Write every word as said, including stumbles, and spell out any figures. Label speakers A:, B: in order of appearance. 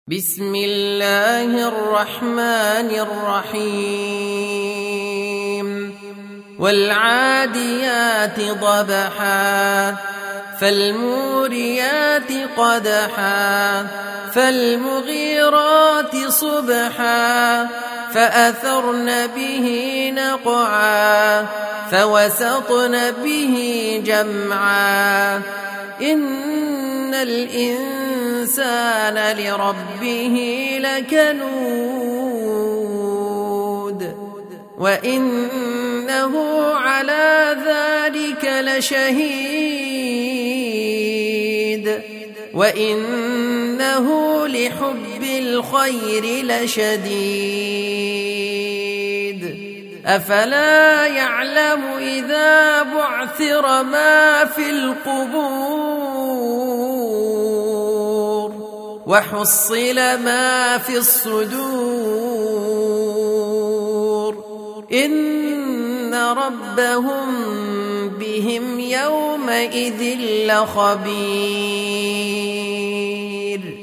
A: بسم الله الرحمن الرحيم والعاديات ضبحا فالموريات قدحا فالمغيرات صبحا فأثرن به نقعا فوسطن به جمعا إن الإنسان لربه لكنود وإنه على ذلك لشهيد وإنه لحب الخير لشديد أفلا يعلم إذا بعثر ما في القبور وحصل ما في الصدور إن ربهم بهم يومئذ لخبير.